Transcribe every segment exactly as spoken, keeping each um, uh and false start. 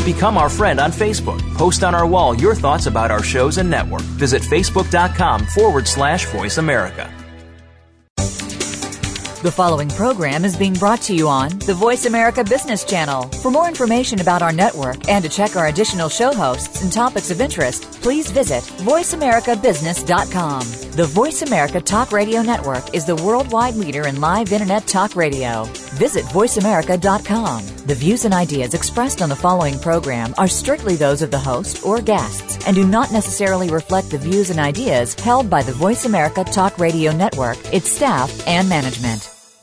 Become our friend on Facebook. Post on our wall your thoughts about our shows and network. Visit facebook.com forward slash Voice America. The following program is being brought to you on the Voice America Business Channel. For more information about our network and to check our additional show hosts and topics of interest, please visit voice america business dot com. The Voice America Talk Radio Network is the worldwide leader in live Internet talk radio. Visit voice america dot com. The views and ideas expressed on the following program are strictly those of the host or guests and do not necessarily reflect the views and ideas held by the Voice America Talk Radio Network, its staff, and management.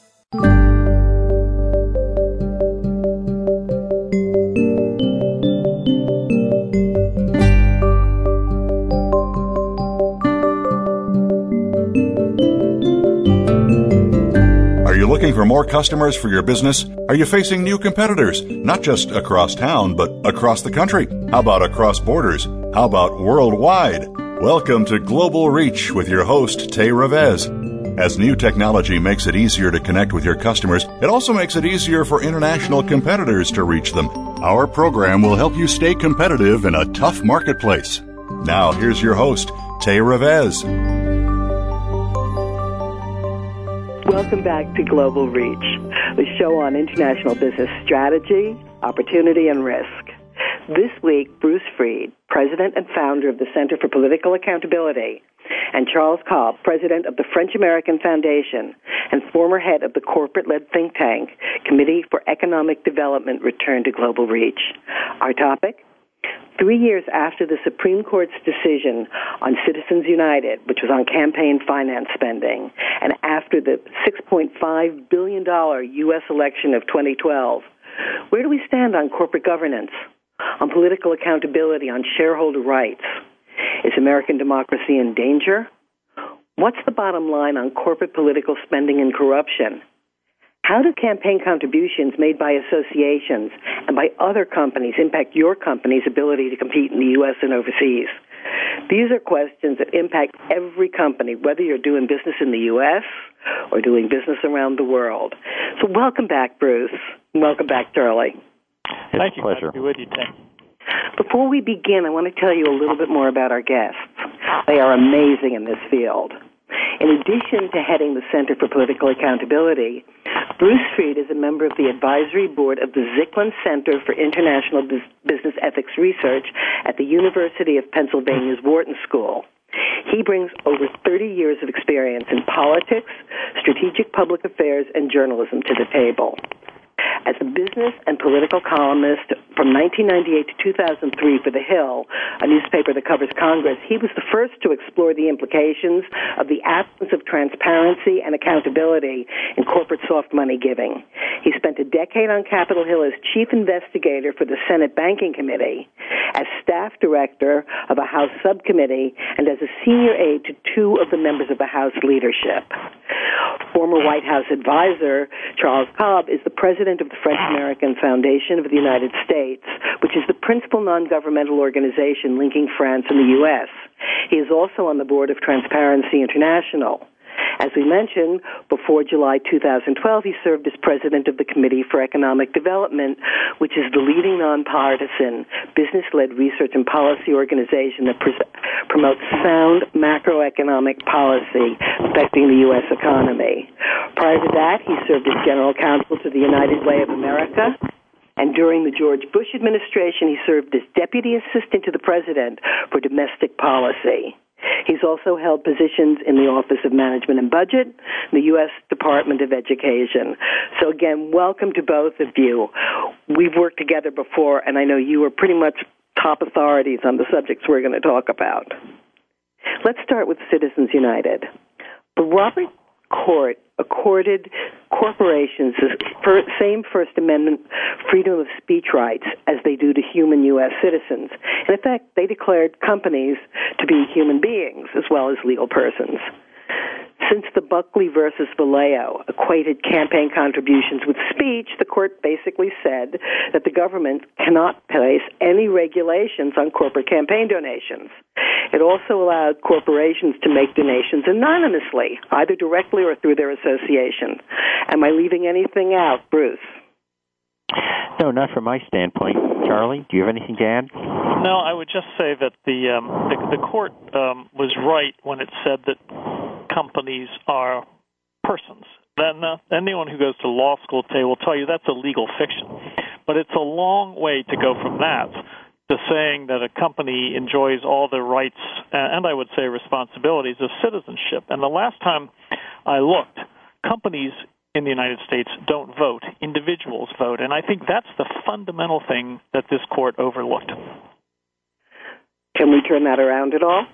Are you looking for more customers for your business? Are you facing new competitors, not just across town, but across the country? How about across borders? How about worldwide? Welcome to Global Reach with your host, Tay Revez. As new technology makes it easier to connect with your customers, it also makes it easier for international competitors to reach them. Our program will help you stay competitive in a tough marketplace. Now, here's your host, Tay Revez. Welcome back to Global Reach, the show on international business strategy, opportunity, and risk. This week, Bruce Freed, president and founder of the Center for Political Accountability, and Charles Cobb, president of the French-American Foundation and former head of the corporate-led think tank, Committee for Economic Development, return to Global Reach. Our topic? Three years after the Supreme Court's decision on Citizens United, which was on campaign finance spending, and after the six point five billion dollars U S election of twenty twelve, where do we stand on corporate governance, on political accountability, on shareholder rights? Is American democracy in danger? What's the bottom line on corporate political spending and corruption? How do campaign contributions made by associations and by other companies impact your company's ability to compete in the U S and overseas? These are questions that impact every company, whether you're doing business in the U S or doing business around the world. So welcome back, Bruce. Welcome back, Charlie. It's Thank a pleasure. Glad to be with you, Tim. Before we begin, I want to tell you a little bit more about our guests. They are amazing in this field. In addition to heading the Center for Political Accountability, Bruce Freed is a member of the advisory board of the Zicklin Center for International Business Ethics Research at the University of Pennsylvania's Wharton School. He brings over thirty years of experience in politics, strategic public affairs, and journalism to the table. As a business and political columnist from nineteen ninety-eight to two thousand three for The Hill, a newspaper that covers Congress, he was the first to explore the implications of the absence of transparency and accountability in corporate soft money giving. He spent a decade on Capitol Hill as chief investigator for the Senate Banking Committee, as staff director of a House subcommittee, and as a senior aide to two of the members of the House leadership. Former White House advisor Charles Cobb is the president of the French-American Foundation of the United States, which is the principal non-governmental organization linking France and the U S. He is also on the board of Transparency International. As we mentioned, before July two thousand twelve, he served as president of the Committee for Economic Development, which is the leading nonpartisan, business-led research and policy organization that pres- promotes sound macroeconomic policy affecting the U S economy. Prior to that, he served as general counsel to the United Way of America, and during the George Bush administration, he served as deputy assistant to the president for domestic policy. He's also held positions in the Office of Management and Budget, the U S Department of Education. So again, welcome to both of you. We've worked together before, and I know you are pretty much top authorities on the subjects we're going to talk about. Let's start with Citizens United. The Robert Court accorded corporations the same First Amendment freedom of speech rights as they do to human U S citizens. In effect, they declared companies to be human beings as well as legal persons. Since the Buckley versus Vallejo equated campaign contributions with speech, the court basically said that the government cannot place any regulations on corporate campaign donations. It also allowed corporations to make donations anonymously, either directly or through their association. Am I leaving anything out, Bruce? No, not from my standpoint. Charlie, do you have anything to add? No, I would just say that the um, the, the court um, was right when it said that companies are persons. Then uh, anyone who goes to law school today will tell you that's a legal fiction. But it's a long way to go from that to saying that a company enjoys all the rights and, I would say, responsibilities of citizenship. And the last time I looked, companies in the United States don't vote. Individuals vote. And I think that's the fundamental thing that this court overlooked. Can we turn that around at all?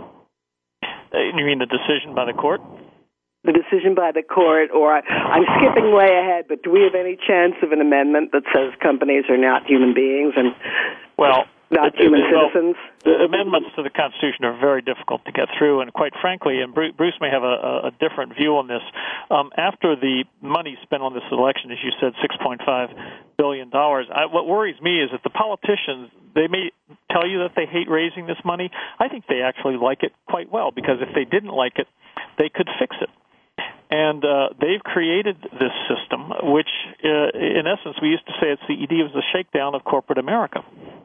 You mean the decision by the court? The decision by the court, or I, I'm skipping way ahead, but do we have any chance of an amendment that says companies are not human beings and well, not it, human it, well, citizens? The amendments to the Constitution are very difficult to get through, and quite frankly, and Bruce may have a, a different view on this, um, after the money spent on this election, as you said, six point five billion dollars, I, what worries me is that the politicians, they may tell you that they hate raising this money. I think they actually like it quite well, because if they didn't like it, they could fix it. And uh, they've created this system, which, uh, in essence, we used to say at C E D was a shakedown of corporate America.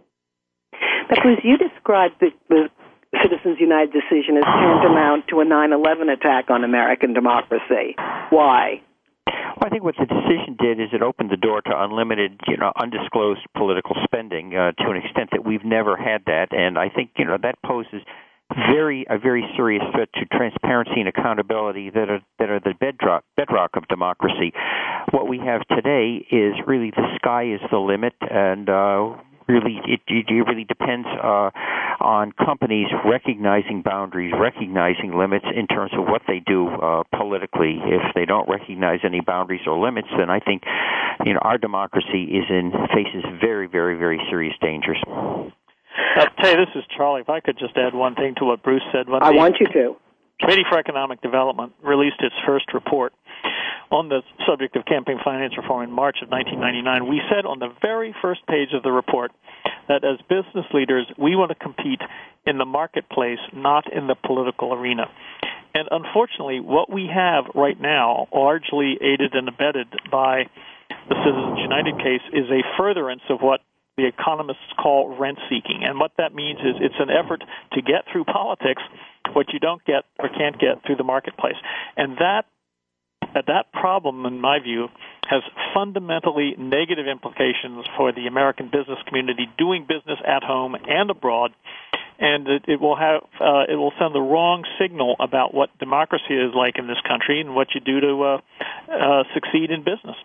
But Bruce, you described the, the Citizens United decision as tantamount to a nine eleven attack on American democracy. Why? Well, I think what the decision did is it opened the door to unlimited, you know, undisclosed political spending uh, to an extent that we've never had that. And I think, you know, that poses very a very serious threat to transparency and accountability that are that are the bedrock bedrock of democracy. What we have today is really the sky is the limit, and uh, really it, it really depends uh, on companies recognizing boundaries, recognizing limits in terms of what they do uh, politically. If they don't recognize any boundaries or limits, then I think, you know, our democracy is in faces very very very serious dangers. Uh, Tay, this is Charlie. If I could just add one thing to what Bruce said. When I the want you to. Committee for Economic Development released its first report on the subject of campaign finance reform in March of nineteen ninety-nine, we said on the very first page of the report that as business leaders, we want to compete in the marketplace, not in the political arena. And unfortunately, what we have right now, largely aided and abetted by the Citizens United case, is a furtherance of what the economists call rent-seeking. And what that means is it's an effort to get through politics what you don't get or can't get through the marketplace. And that that problem, in my view, has fundamentally negative implications for the American business community doing business at home and abroad. And it, it will have uh, it will send the wrong signal about what democracy is like in this country and what you do to uh, uh, succeed in business.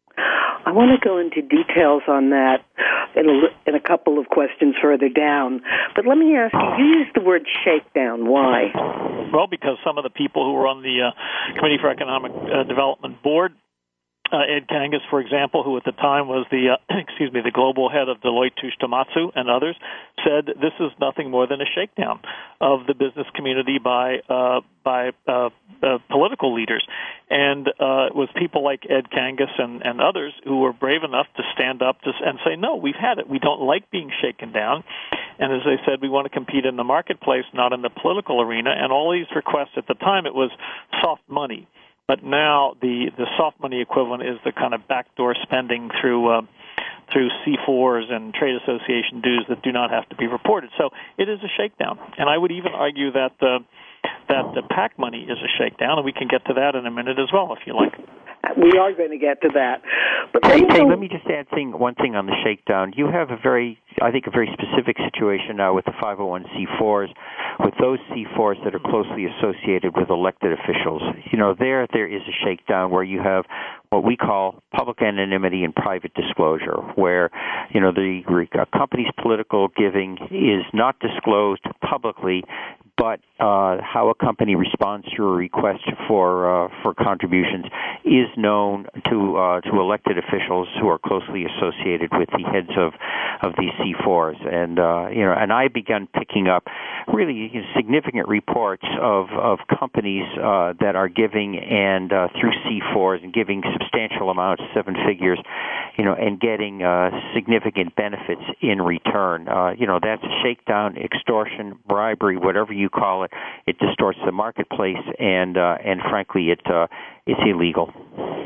I want to go into details on that in a, in a couple of questions further down. But let me ask you, you used the word shakedown. Why? Well, because some of the people who were on the uh, Committee for Economic uh, Development Board, Uh, Ed Kangas, for example, who at the time was the uh, excuse me the global head of Deloitte Touche Tohmatsu, and others, said this is nothing more than a shakedown of the business community by uh, by uh, uh, political leaders. And uh, it was people like Ed Kangas and, and others who were brave enough to stand up to, and say, no, we've had it. We don't like being shaken down. And as they said, we want to compete in the marketplace, not in the political arena. And all these requests at the time, it was soft money. But now the, the soft money equivalent is the kind of backdoor spending through uh, through C fours and trade association dues that do not have to be reported. So it is a shakedown. And I would even argue that the, that the PAC money is a shakedown, and we can get to that in a minute as well, if you like. We are going to get to that. But hey, hey, let me just add thing, one thing on the shakedown. You have a very, I think, a very specific situation now with the five oh one c fours, with those C fours that are closely associated with elected officials. You know, there there is a shakedown where you have what we call public anonymity and private disclosure, where, you know, the a company's political giving is not disclosed publicly, but uh, how a company responds to a request for uh, for contributions is known to uh, to elected officials who are closely associated with the heads of, of these C fours. And uh, you know, and I began picking up really significant reports of of companies uh, that are giving and uh, through C fours and giving substantial amounts, seven figures, you know, and getting uh, significant benefits in return. Uh, you know, that's shakedown, extortion, bribery, whatever you call it. It distorts the marketplace, and uh, and frankly, it uh, it's illegal.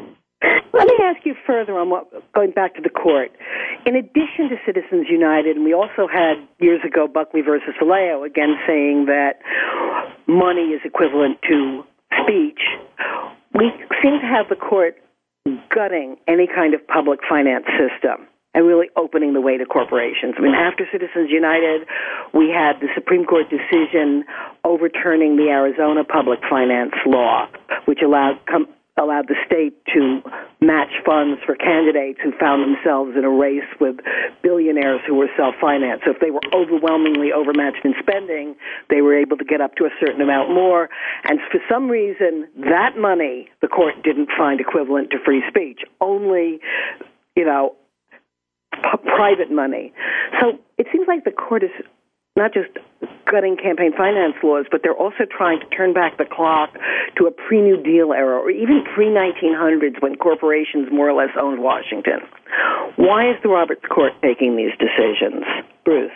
Let me ask you further on what, going back to the court. In addition to Citizens United, and we also had years ago Buckley versus Vallejo, again saying that money is equivalent to speech, we seem to have the court gutting any kind of public finance system and really opening the way to corporations. I mean, after Citizens United, we had the Supreme Court decision overturning the Arizona public finance law, which allowed com- allowed the state to match funds for candidates who found themselves in a race with billionaires who were self-financed. So if they were overwhelmingly overmatched in spending, they were able to get up to a certain amount more. And for some reason, that money the court didn't find equivalent to free speech. Only, you know, p- private money. So it seems like the court is not just gutting campaign finance laws, but they're also trying to turn back the clock to a pre-New Deal era or even pre-nineteen hundreds when corporations more or less owned Washington. Why is the Roberts Court taking these decisions? Bruce?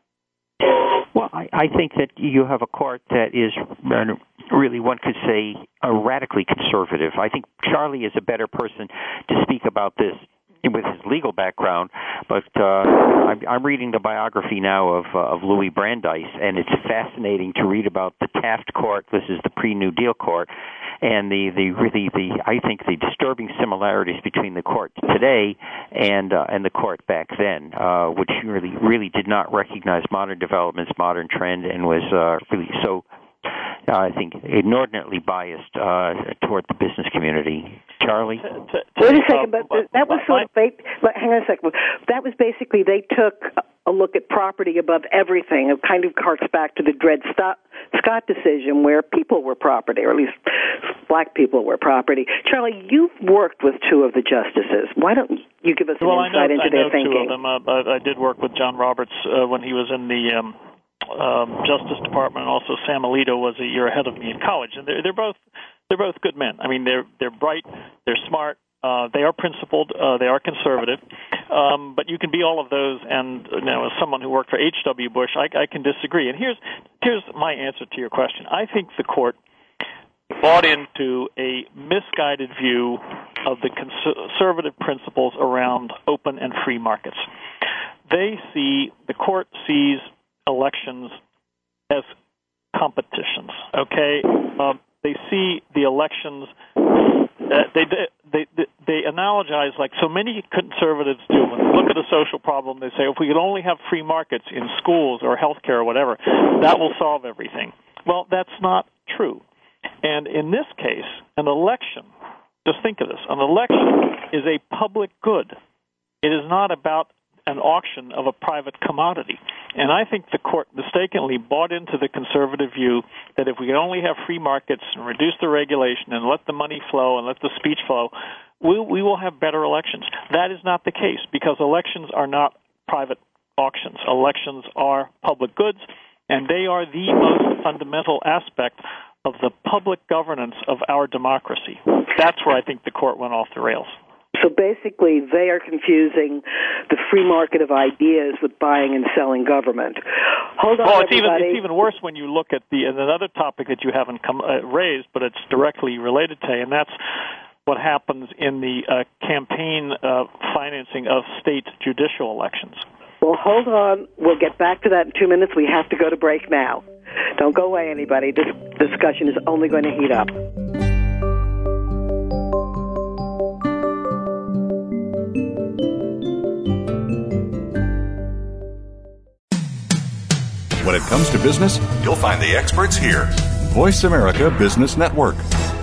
Well, I, I think that you have a court that is really, one could say, uh, radically conservative. I think Charlie is a better person to speak about this with his legal background, but uh, I'm, I'm reading the biography now of uh, of Louis Brandeis, and it's fascinating to read about the Taft Court. This is the pre-New Deal court, and the the really the I think the disturbing similarities between the court today and uh, and the court back then, uh, which really really did not recognize modern developments, modern trend, and was uh, really so. Uh, I think inordinately biased uh, toward the business community. Charlie? Wait a second, but that was sort of, they, but hang on a second. That was basically, they took a look at property above everything. It kind of harks back to the Dred Scott decision where people were property, or at least black people were property. Charlie, you've worked with two of the justices. Why don't you give us an well, insight I know, into I their know thinking? Two of them. Uh, I did work with John Roberts uh, when he was in the Um Um, Justice Department, and also Sam Alito was a year ahead of me in college, and they're, they're both they're both good men. I mean, they're they're bright, they're smart, uh, they are principled, uh, they are conservative, um, but you can be all of those. And you know, as someone who worked for H W Bush, I, I can disagree. And here's here's my answer to your question. I think the court bought into a misguided view of the conservative principles around open and free markets. They see the court sees elections as competitions, okay? Um, they see the elections, uh, they, they they they analogize like so many conservatives do. When they look at a social problem, they say, if we could only have free markets in schools or healthcare or whatever, that will solve everything. Well, that's not true. And in this case, an election, just think of this, an election is a public good. It is not about an auction of a private commodity. And I think the court mistakenly bought into the conservative view that if we could only have free markets and reduce the regulation and let the money flow and let the speech flow, we, we will have better elections. That is not the case, because elections are not private auctions. Elections are public goods, and they are the most fundamental aspect of the public governance of our democracy. That's where I think the court went off the rails. So basically, they are confusing the free market of ideas with buying and selling government. Hold on, well, it's everybody. even, it's even worse when you look at the and another topic that you haven't come, uh, raised, but it's directly related to, and that's what happens in the uh, campaign uh, financing of state judicial elections. Well, hold on. We'll get back to that in two minutes. We have to go to break now. Don't go away, anybody. This discussion is only going to heat up. When it comes to business, you'll find the experts here. Voice America Business Network.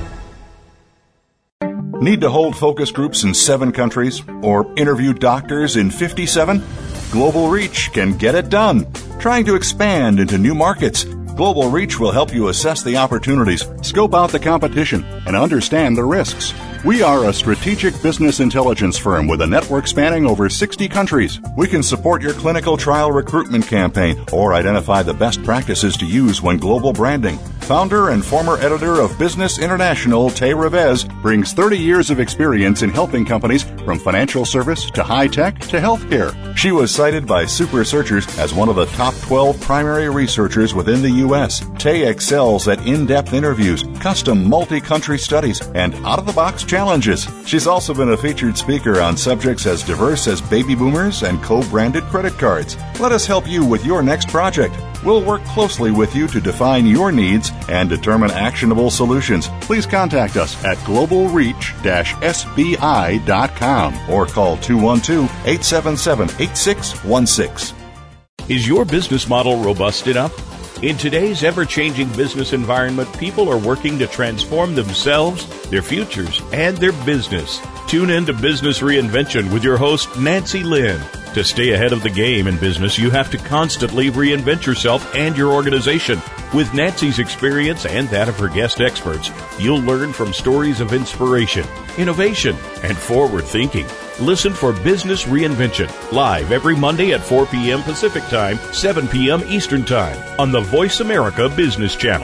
Need to hold focus groups in seven countries or interview doctors in fifty-seven? Global Reach can get it done. Trying to expand into new markets, Global Reach will help you assess the opportunities, scope out the competition, and understand the risks. We are a strategic business intelligence firm with a network spanning over sixty countries. We can support your clinical trial recruitment campaign or identify the best practices to use when global branding. Founder and former editor of Business International, Tay Revez, brings thirty years of experience in helping companies from financial service to high-tech to healthcare. She was cited by Super Searchers as one of the top twelve primary researchers within the U S. Tay excels at in-depth interviews, custom multi-country studies, and out-of-the-box challenges. She's also been a featured speaker on subjects as diverse as baby boomers and co-branded credit cards. Let us help you with your next project. We'll work closely with you to define your needs and determine actionable solutions. Please contact us at global reach dash S B I dot com or call two one two, eight seven seven, eight six one six. Is your business model robust enough? In today's ever-changing business environment, people are working to transform themselves, their futures, and their business. Tune in to Business Reinvention with your host, Nancy Lynn. To stay ahead of the game in business, you have to constantly reinvent yourself and your organization. With Nancy's experience and that of her guest experts, you'll learn from stories of inspiration, innovation, and forward thinking. Listen for Business Reinvention, live every Monday at four p.m. Pacific Time, seven p.m. Eastern Time, on the Voice America Business Channel.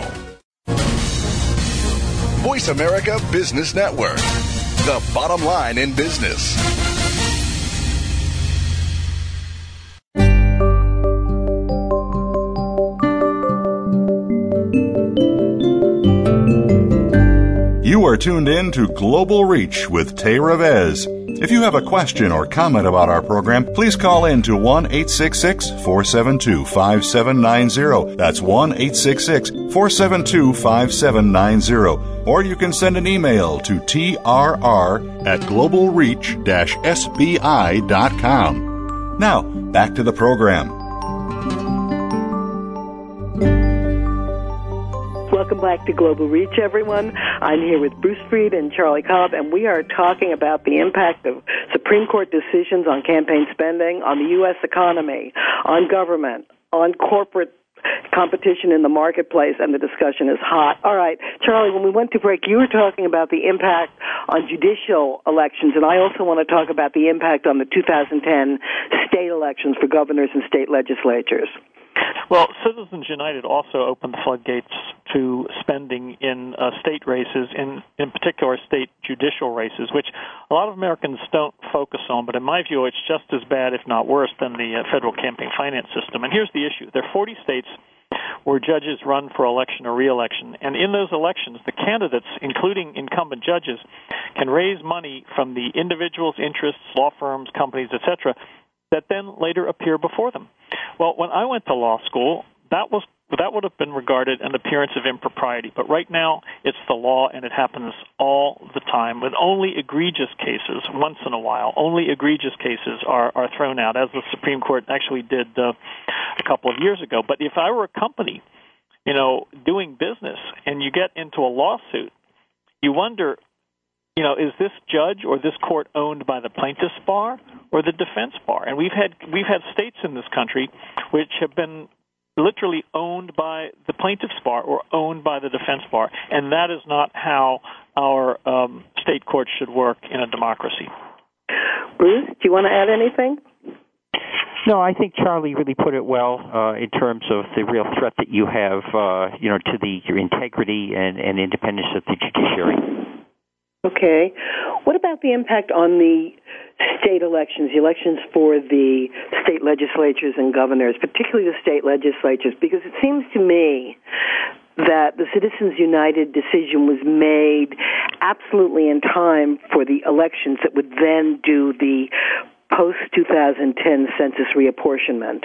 Voice America Business Network, the bottom line in business. You are tuned in to Global Reach with Tay Revez. If you have a question or comment about our program, please call in to one eight six six, four seven two, five seven nine zero. That's one eight six six, four seven two, five seven nine zero. Or you can send an email to T R R at global reach dash S B I dot com. Now, back to the program. Welcome back to Global Reach, everyone. I'm here with Bruce Freed and Charlie Cobb, and we are talking about the impact of Supreme Court decisions on campaign spending, on the U S economy, on government, on corporate competition in the marketplace, and the discussion is hot. All right, Charlie, when we went to break, you were talking about the impact on judicial elections, and I also want to talk about the impact on the two thousand ten state elections for governors and state legislatures. Well, Citizens United also opened the floodgates to spending in uh, state races, in, in particular state judicial races, which a lot of Americans don't focus on, but in my view it's just as bad, if not worse, than the uh, federal campaign finance system. And here's the issue. There are forty states where judges run for election or re-election, and in those elections, the candidates, including incumbent judges, can raise money from the individuals' interests, law firms, companies, et cetera, that then later appear before them. Well, when I went to law school, that was that would have been regarded an appearance of impropriety. But right now, it's the law, and it happens all the time. With only egregious cases, once in a while, only egregious cases are, are thrown out, as the Supreme Court actually did uh, a couple of years ago. But if I were a company, you know, doing business, and you get into a lawsuit, you wonder, you know, is this judge or this court owned by the plaintiff's bar or the defense bar? And we've had we've had states in this country which have been literally owned by the plaintiff's bar or owned by the defense bar, and that is not how our um, state courts should work in a democracy. Bruce, do you want to add anything? No, I think Charlie really put it well uh, in terms of the real threat that you have, uh, you know, to the your integrity and, and independence of the judiciary. Okay. What about the impact on the state elections, the elections for the state legislatures and governors, particularly the state legislatures? Because it seems to me that the Citizens United decision was made absolutely in time for the elections that would then do the post-two thousand ten census reapportionment.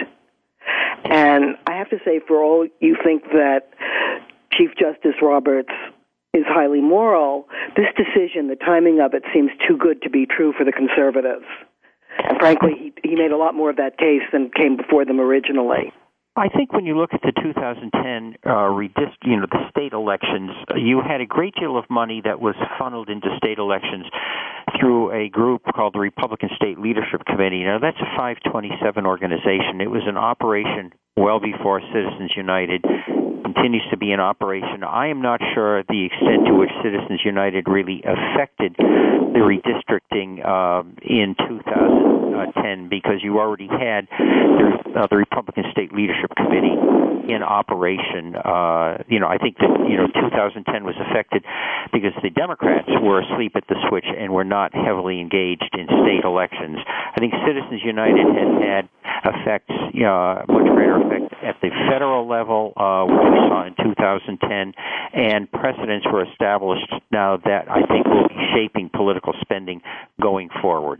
And I have to say, for all you think that Chief Justice Roberts is highly moral, this decision, the timing of it, seems too good to be true for the conservatives. And frankly, he, he made a lot more of that case than came before them originally. I think when you look at the two thousand ten, uh, redist- you know, the state elections, you had a great deal of money that was funneled into state elections through a group called the Republican State Leadership Committee. Now, that's a five twenty-seven organization. It was an operation well before Citizens United. continues to be in operation. I am not sure the extent to which Citizens United really affected the redistricting uh, in two thousand ten, because you already had the, uh, the Republican State Leadership Committee in operation. Uh, you know, I think that, you know, two thousand ten was affected because the Democrats were asleep at the switch and were not heavily engaged in state elections. I think Citizens United has had effects, uh, much greater effect at the federal level, uh, which we saw in two thousand ten, and precedents were established now that I think will be shaping political spending going forward.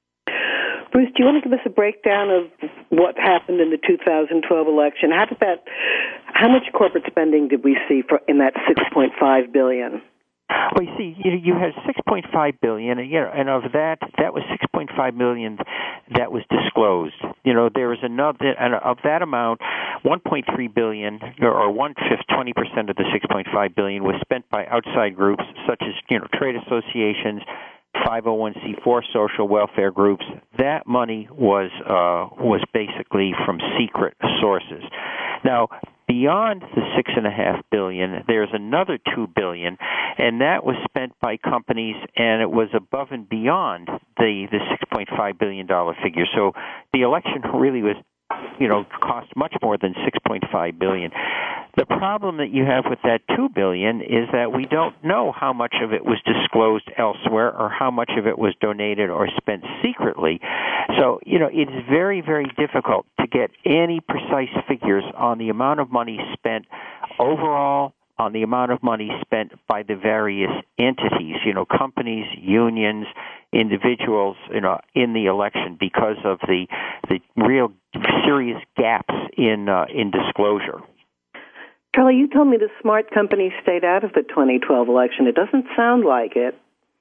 Bruce, do you want to give us a breakdown of what happened in the two thousand twelve election? How did that? How much corporate spending did we see for, in that six point five billion dollars? Well, you see, you, you had six point five billion dollars, and, you know, and of that, that was six point five million dollars that was disclosed. You know, there was another, and of that amount, one point three billion dollars, or one-fifth, twenty percent of the six point five billion dollars was spent by outside groups such as, you know, trade associations, five oh one c four social welfare groups. That money was uh, was basically from secret sources. Now, beyond the six and a half billion, there's another two billion, and that was spent by companies, and it was above and beyond the the six point five billion dollar figure. So the election really was, you know, cost much more than six point five billion. The problem that you have with that two billion is that we don't know how much of it was disclosed elsewhere or how much of it was donated or spent secretly. So, you know, it's very, very difficult to get any precise figures on the amount of money spent overall, on the amount of money spent by the various entities, you know, companies, unions, individuals, you know, in the election, because of the the real serious gaps in uh, in disclosure. Charlie, you told me the smart companies stayed out of the twenty twelve election. It doesn't sound like it.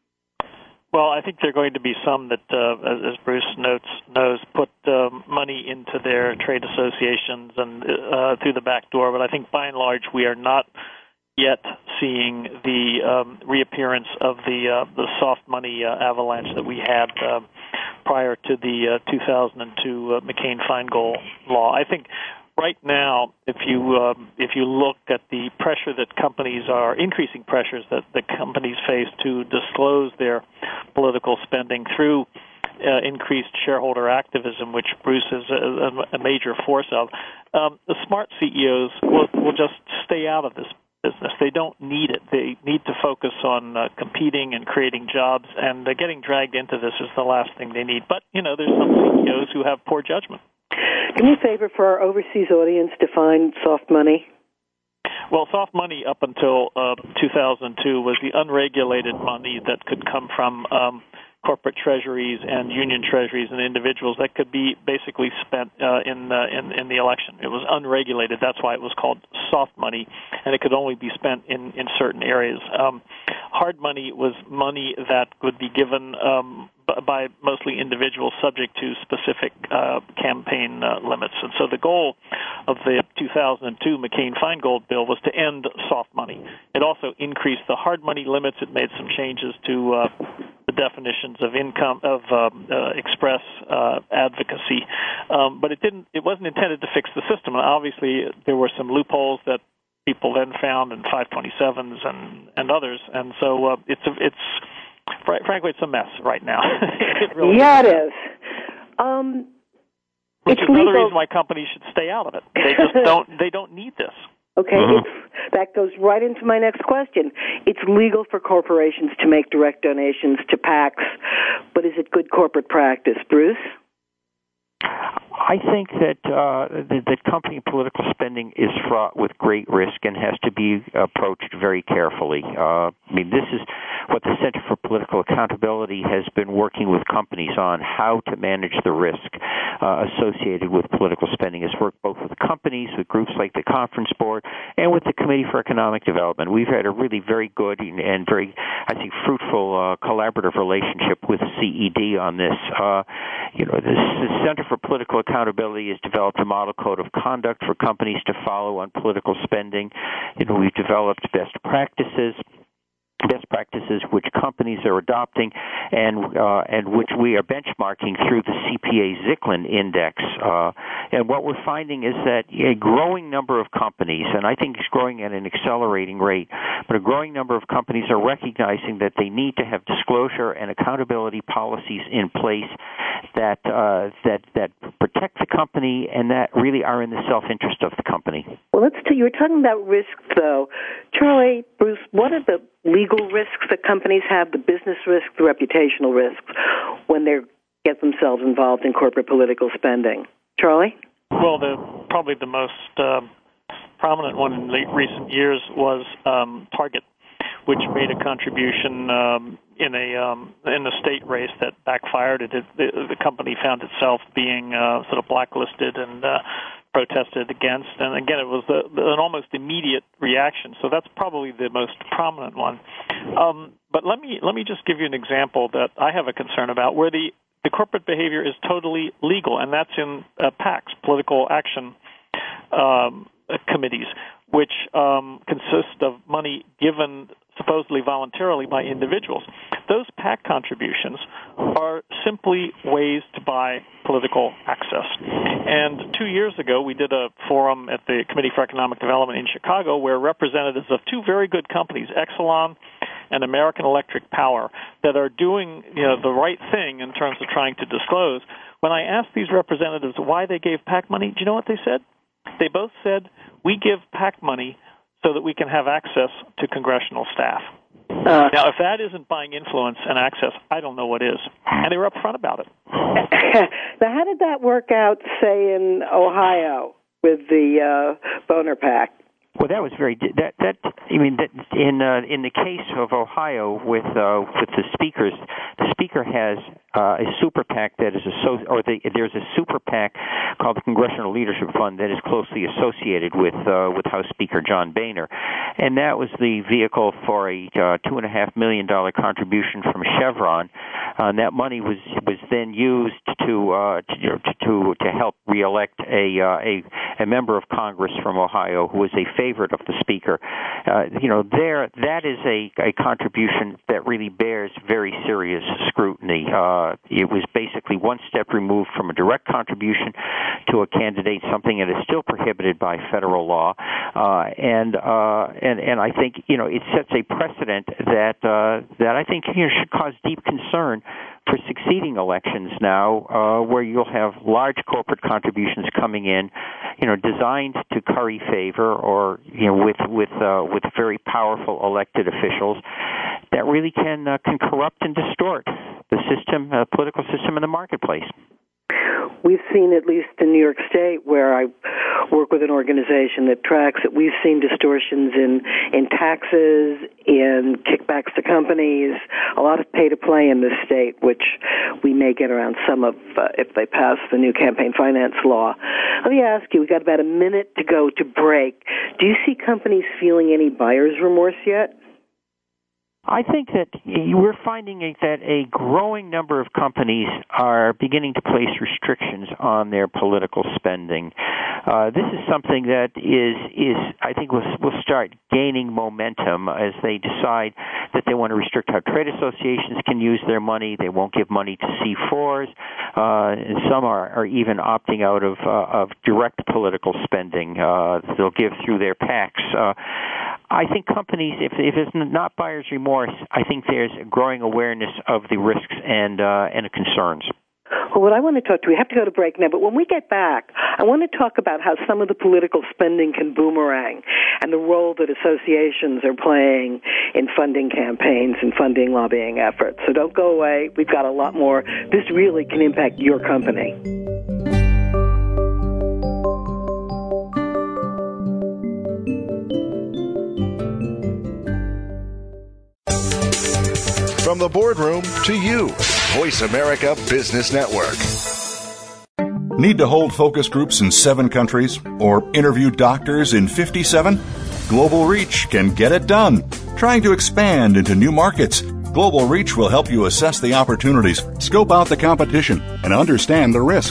Well, I think there are going to be some that, uh, as Bruce notes, knows, put uh, money into their trade associations and uh, through the back door. But I think by and large we are not yet seeing the um, reappearance of the uh, the soft money uh, avalanche that we had uh, prior to the uh, two thousand two uh, McCain-Feingold law. I think right now, if you um, if you look at the pressure that companies are, increasing pressures that the companies face to disclose their political spending through uh, increased shareholder activism, which Bruce is a, a major force of, um, the smart C E Os will, will just stay out of this business. They don't need it. They need to focus on uh, competing and creating jobs, and uh, getting dragged into this is the last thing they need. But, you know, there's some C E Os who have poor judgment. Do me a favor for our overseas audience, define soft money. Well, soft money up until uh, two thousand two was the unregulated money that could come from um, corporate treasuries and union treasuries and individuals that could be basically spent uh, in, uh, in in the election. It was unregulated. That's why it was called soft money, and it could only be spent in, in certain areas. Um, hard money was money that would be given um, by mostly individuals subject to specific uh, campaign uh, limits. And so the goal of the two thousand two McCain-Feingold bill was to end soft money. It also increased the hard money limits. It made some changes to uh, the definitions of income, of um, uh, express uh, advocacy. Um, but it didn't. It wasn't intended to fix the system. And obviously, there were some loopholes that people then found in five twenty-sevens and, and others. And so uh, it's a, it's frankly, it's a mess right now. It really yeah, is. it is. Um, Which it's is another legal. reason why companies should stay out of it. They just don't. They don't need this. Okay, Mm-hmm. it's, that goes right into my next question. It's legal for corporations to make direct donations to PACs, but is it good corporate practice, Bruce? I think that uh, the, the company political spending is fraught with great risk and has to be approached very carefully. Uh, I mean, this is what the Center for Political Accountability has been working with companies on, how to manage the risk uh, associated with political spending. It's worked both with companies, with groups like the Conference Board, and with the Committee for Economic Development. We've had a really very good and very, I think, fruitful uh, collaborative relationship with C E D on this. Uh, you know, this, the Center for Political Accountability has developed a model code of conduct for companies to follow on political spending. You know, we've developed best practices. best practices which companies are adopting and uh, and which we are benchmarking through the C P A-Zicklin Index. Uh, and what we're finding is that a growing number of companies, and I think it's growing at an accelerating rate, but a growing number of companies are recognizing that they need to have disclosure and accountability policies in place that uh, that that protect the company and that really are in the self-interest of the company. Well, let's tell you, we're talking about risks, though. Charlie, Bruce, what are the legal risks that companies have, the business risks, the reputational risks, when they get themselves involved in corporate political spending? Charlie? Well, the, probably the most uh, prominent one in late recent years was um, Target, which made a contribution um, in a um, in the state race that backfired. It, it, the, the company found itself being uh, sort of blacklisted and uh, protested against. And again, it was a, an almost immediate reaction. So that's probably the most prominent one. Um, but let me let me just give you an example that I have a concern about, where the, the corporate behavior is totally legal, and that's in uh, PACs, political action um, committees, which um, consist of money given supposedly voluntarily by individuals. Those PAC contributions are simply ways to buy political access. And two years ago, we did a forum at the Committee for Economic Development in Chicago where representatives of two very good companies, Exelon and American Electric Power, that are doing, you know, the right thing in terms of trying to disclose. When I asked these representatives why they gave PAC money, do you know what they said? They both said, we give PAC money so that we can have access to congressional staff. Uh, now, if that isn't buying influence and access, I don't know what is. And they were upfront about it. Now, how did that work out, say, in Ohio with the uh, Boner PAC? Well, that was very that that I mean that in uh, in the case of Ohio with uh, with the speakers, the speaker has uh, a super PAC that is associ- or the, there's a super PAC called the Congressional Leadership Fund that is closely associated with uh, with House Speaker John Boehner, and that was the vehicle for a uh, two and a half million dollar contribution from Chevron. Uh, and that money was was then used to uh, to, to to help reelect a uh, a a member of Congress from Ohio who was a favorite of the speaker. Uh, you know, there that is a, a contribution that really bears very serious scrutiny. Uh, it was basically one step removed from a direct contribution to a candidate, something that is still prohibited by federal law, uh, and uh, and and I think you know it sets a precedent that uh, that I think you know, should cause deep concern for succeeding elections now, uh, where you'll have large corporate contributions coming in, you know, designed to curry favor, or you know, with with uh, with very powerful elected officials that really can uh, can corrupt and distort the system, uh, political system, in the marketplace. We've seen, at least in New York State, where I work with an organization that tracks it, we've seen distortions in, in taxes, in kickbacks to companies, a lot of pay-to-play in this state, which we may get around some of uh, if they pass the new campaign finance law. Let me ask you, we've got about a minute to go to break. Do you see companies feeling any buyer's remorse yet? I think that we're finding that a growing number of companies are beginning to place restrictions on their political spending. Uh, this is something that is, is I think, will, will start gaining momentum as they decide that they want to restrict how trade associations can use their money. They won't give money to C fours, uh, and some are, are even opting out of, uh, of direct political spending. Uh, they'll give through their PACs. Uh, I think companies, if, if it's not buyer's remorse, I think there's a growing awareness of the risks and uh, and the concerns. Well, what I want to talk to, we have to go to break now, but when we get back, I want to talk about how some of the political spending can boomerang and the role that associations are playing in funding campaigns and funding lobbying efforts. So don't go away. We've got a lot more. This really can impact your company. From the boardroom to you, Voice America Business Network. Need to hold focus groups in seven countries or interview doctors in fifty-seven? Global Reach can get it done. Trying to expand into new markets, Global Reach will help you assess the opportunities, scope out the competition, and understand the risks.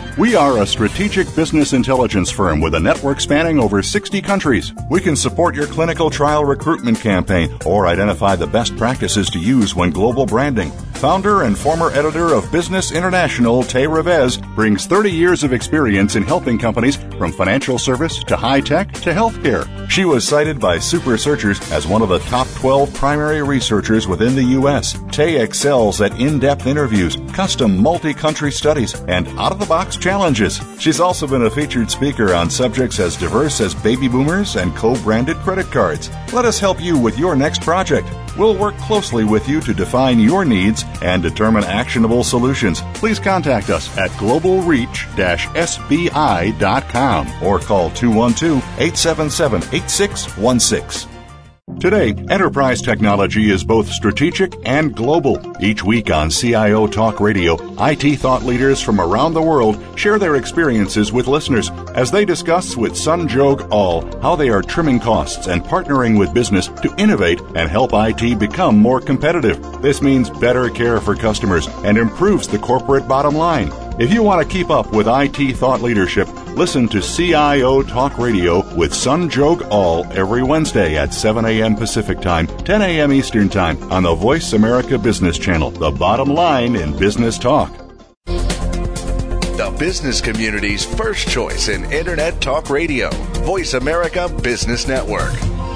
We are a strategic business intelligence firm with a network spanning over sixty countries. We can support your clinical trial recruitment campaign or identify the best practices to use when global branding. Founder and former editor of Business International, Tay Revez, brings thirty years of experience in helping companies from financial service to high tech to healthcare. She was cited by Super Searchers as one of the top twelve primary researchers within the U S. Tay excels at in-depth interviews, custom multi-country studies, and out-of-the-box challenges. She's also been a featured speaker on subjects as diverse as baby boomers and co-branded credit cards. Let us help you with your next project. We'll work closely with you to define your needs and determine actionable solutions. Please contact us at global reach dash S B I dot com or call two one two, eight seven seven, eight six one six. Today, enterprise technology is both strategic and global. Each week on C I O Talk Radio, I T thought leaders from around the world share their experiences with listeners as they discuss with Sanjog Aul how they are trimming costs and partnering with business to innovate and help I T become more competitive. This means better care for customers and improves the corporate bottom line. If you want to keep up with I T thought leadership, listen to C I O Talk Radio with Sanjog Aul every Wednesday at seven a.m. Pacific Time, ten a.m. Eastern Time on the Voice America Business Channel, the bottom line in business talk. The business community's first choice in Internet Talk Radio, Voice America Business Network.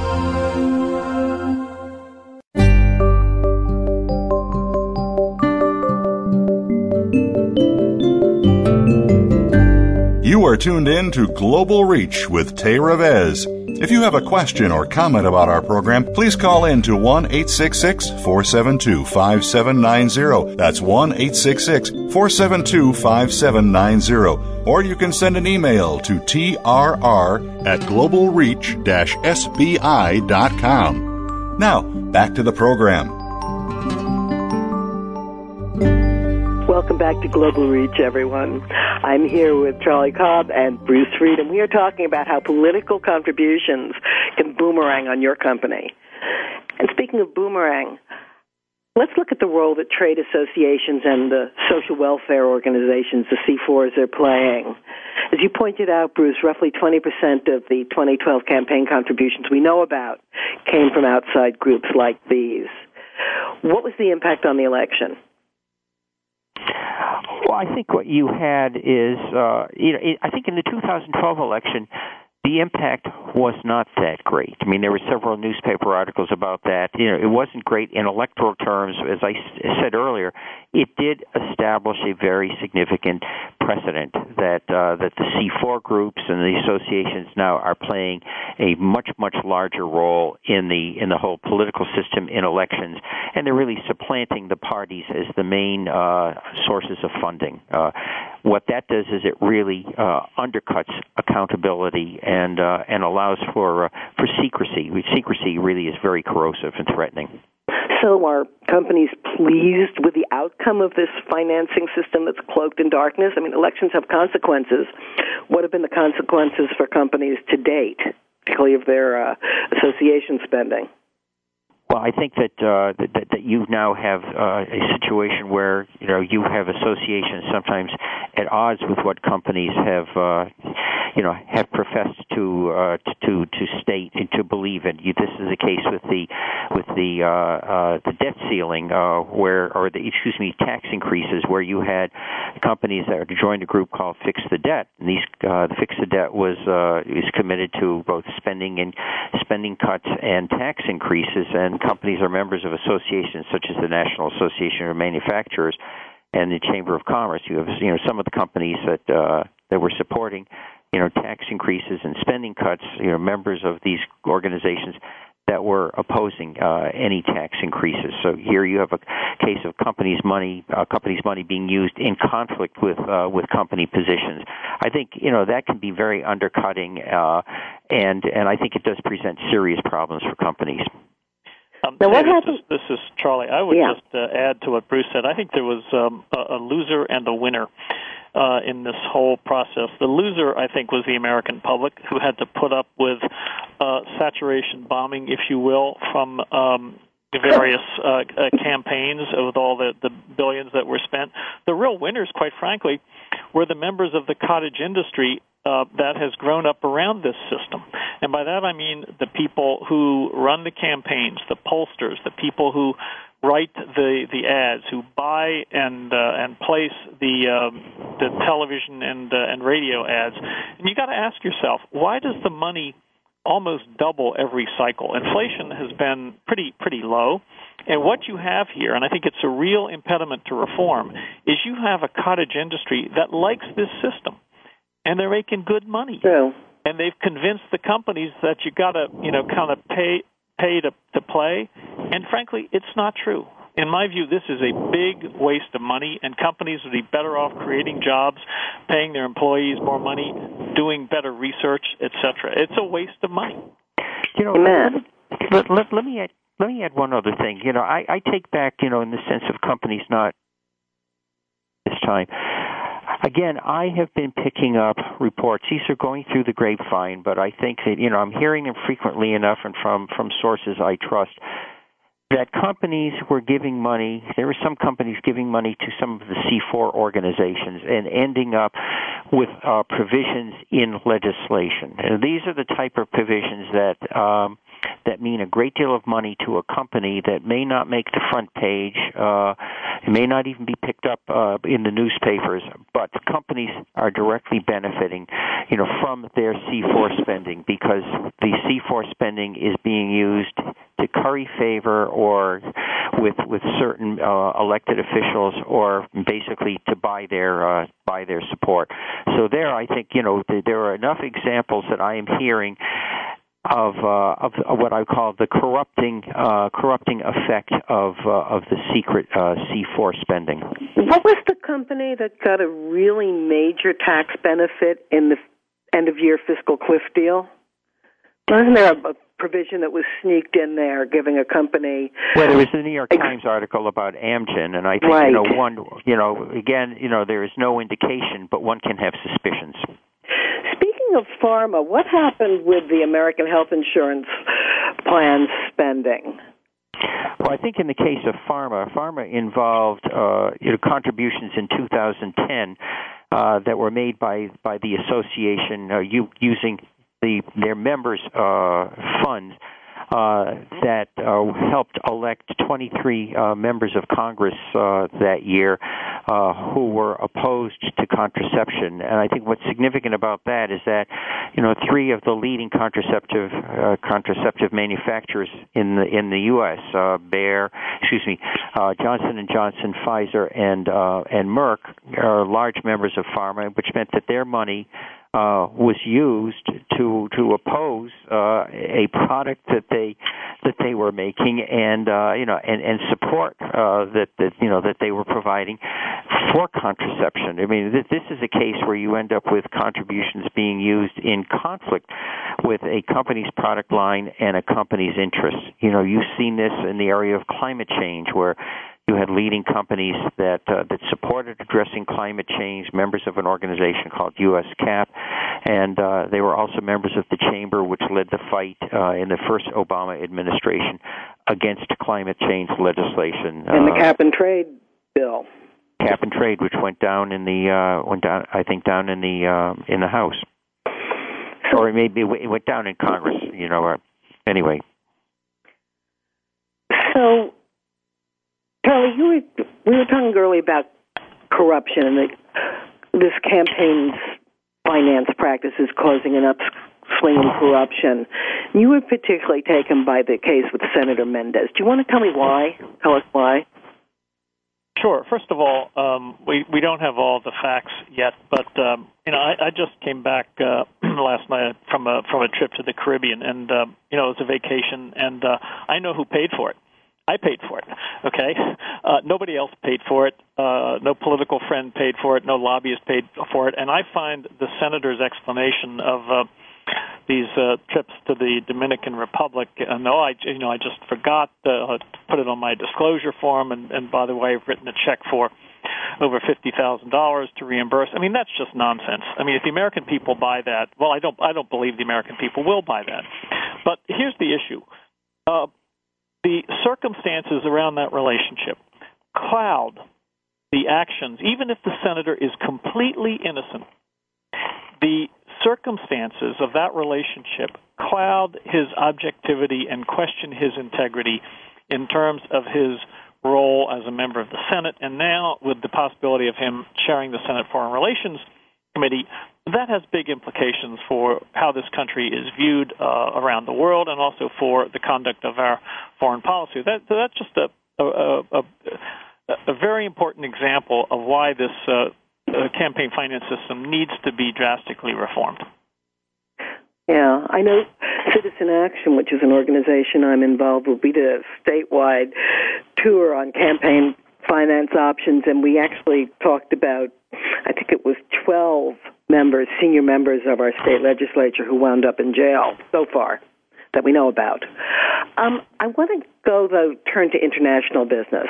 You are tuned in to Global Reach with Tay Revez. If you have a question or comment about our program, please call in to one eight six six, four seven two, five seven nine zero. That's one eight six six, four seven two, five seven nine zero. Or you can send an email to T R R at global reach dash S B I dot com. Now, back to the program. Welcome back to Global Reach, everyone. I'm here with Charlie Cobb and Bruce Freed, and we are talking about how political contributions can boomerang on your company. And speaking of boomerang, let's look at the role that trade associations and the social welfare organizations, the C fours, are playing. As you pointed out, Bruce, roughly twenty percent of the twenty twelve campaign contributions we know about came from outside groups like these. What was the impact on the election? Well, I think what you had is, uh, you know, I think in the two thousand twelve election, the impact was not that great. I mean, there were several newspaper articles about that. You know, it wasn't great in electoral terms. As I said earlier, it did establish a very significant precedent that uh, that the C four groups and the associations now are playing a much, much larger role in the in the whole political system in elections, and they're really supplanting the parties as the main uh, sources of funding. Uh, what that does is it really uh, undercuts accountability and uh, and allows for uh, for secrecy. Secrecy really is very corrosive and threatening. So are companies pleased with the outcome of this financing system that's cloaked in darkness? I mean, elections have consequences. What have been the consequences for companies to date, particularly of their uh, association spending? Well, I think that uh, that, that you now have uh, a situation where you know you have associations sometimes at odds with what companies have uh, you know have professed to uh, to to state and to believe in. You, this is the case with the with the uh, uh, the debt ceiling, uh, where or the excuse me tax increases, where you had companies that joined a group called Fix the Debt, and these uh, the Fix the Debt was uh, is committed to both spending and spending cuts and tax increases. And companies are members of associations such as the National Association of Manufacturers and the Chamber of Commerce. You have, you know, some of the companies that uh, that were supporting, you know, tax increases and spending cuts. You know, members of these organizations that were opposing uh, any tax increases. So here you have a case of companies' money, uh, companies' money being used in conflict with uh, with company positions. I think you know that can be very undercutting, uh, and and I think it does present serious problems for companies. Um, now, what happened? This is, this is Charlie. I would yeah. just uh, add to what Bruce said. I think there was um, a, a loser and a winner uh, in this whole process. The loser, I think, was the American public, who had to put up with uh, saturation bombing, if you will, from um, various uh, uh, campaigns with all the, the billions that were spent. The real winners, quite frankly, we're the members of the cottage industry uh, that has grown up around this system. And by that I mean the people who run the campaigns, the pollsters, the people who write the, the ads, who buy and uh, and place the um, the television and uh, and radio ads. And you got to ask yourself, why does the money almost double every cycle? Inflation has been pretty pretty low. And what you have here, and I think it's a real impediment to reform, is you have a cottage industry that likes this system, and they're making good money. True. And they've convinced the companies that you got to, you know, kind of pay pay to to play. And frankly, it's not true. In my view, this is a big waste of money, and companies would be better off creating jobs, paying their employees more money, doing better research, et cetera. It's a waste of money. You know, Amen. Let, let, let me add, let me add one other thing. You know, I, I take back, you know, in the sense of companies not this time. Again, I have been picking up reports. These are going through the grapevine, but I think that, you know, I'm hearing them frequently enough and from, from sources I trust, that companies were giving money, there were some companies giving money to some of the C four organizations and ending up with uh, provisions in legislation. And these are the type of provisions that um, that mean a great deal of money to a company that may not make the front page, uh, it may not even be picked up uh, in the newspapers, but companies are directly benefiting, you know, from their C four spending, because the C four spending is being used to curry favor or with with certain uh, elected officials, or basically to buy their uh, buy their support. So there, I think, you know, there are enough examples that I am hearing of uh, of what I call the corrupting uh, corrupting effect of uh, of the secret uh, C four spending. What was the company that got a really major tax benefit in the end of year fiscal cliff deal? Wasn't there a, a provision that was sneaked in there, giving a company? Well, there was the New York Times article about Amgen, and I think, right. you know, one, you know, again, you know, there is no indication, but one can have suspicions. Speaking of pharma, what happened with the American Health Insurance Plan spending? Well, I think in the case of pharma, pharma involved uh, you know, contributions in two thousand ten uh, that were made by by the association uh, u- using the their members' uh, funds uh, that uh, helped elect twenty-three uh, members of Congress uh, that year uh, who were opposed to contraception. And I think what's significant about that is that, you know, three of the leading contraceptive uh, contraceptive manufacturers in the in the U S, uh, Bayer, excuse me, uh, Johnson and Johnson, Pfizer, and uh, and Merck are large members of pharma, which meant that their money Uh, was used to to oppose uh, a product that they that they were making, and uh, you know, and, and support uh, that that you know that they were providing for contraception. I mean, this, this is a case where you end up with contributions being used in conflict with a company's product line and a company's interests. You know, you've seen this in the area of climate change, where you had leading companies that uh, that supported addressing climate change, members of an organization called U S C A P, and uh, they were also members of the chamber which led the fight uh, in the first Obama administration against climate change legislation. And the uh, cap and trade bill. Cap and trade, which went down in the uh, went down, I think, down in the uh, in the House, or maybe it went down in Congress. You know, uh, anyway. So. Charlie, you were, we were talking earlier about corruption and the, this campaign's finance practices causing an upswing in corruption. You were particularly taken by the case with Senator Mendez. Do you want to tell me why? Tell us why. Sure. First of all, um, we we don't have all the facts yet, but um, you know, I, I just came back uh, last night from a from a trip to the Caribbean, and uh, you know, it was a vacation, and uh, I know who paid for it. I paid for it, okay? Uh, nobody else paid for it. Uh, no political friend paid for it. No lobbyist paid for it. And I find the senator's explanation of uh, these uh, trips to the Dominican Republic, uh, no, I, you know, I just forgot uh, to put it on my disclosure form, and, and by the way, I've written a check for over fifty thousand dollars to reimburse. I mean, that's just nonsense. I mean, if the American people buy that, well, I don't, I don't believe the American people will buy that. But here's the issue. Uh, The circumstances around that relationship cloud the actions, even if the senator is completely innocent, the circumstances of that relationship cloud his objectivity and question his integrity in terms of his role as a member of the Senate, and now with the possibility of him chairing the Senate Foreign Relations Committee, that has big implications for how this country is viewed uh, around the world and also for the conduct of our foreign policy. That, so that's just a, a, a, a very important example of why this uh, uh, campaign finance system needs to be drastically reformed. Yeah, I know Citizen Action, which is an organization I'm involved with, we did a statewide tour on campaign finance options, and we actually talked about, I think it was twelve members, senior members of our state legislature who wound up in jail so far that we know about. Um, I want to go, though, turn to international business.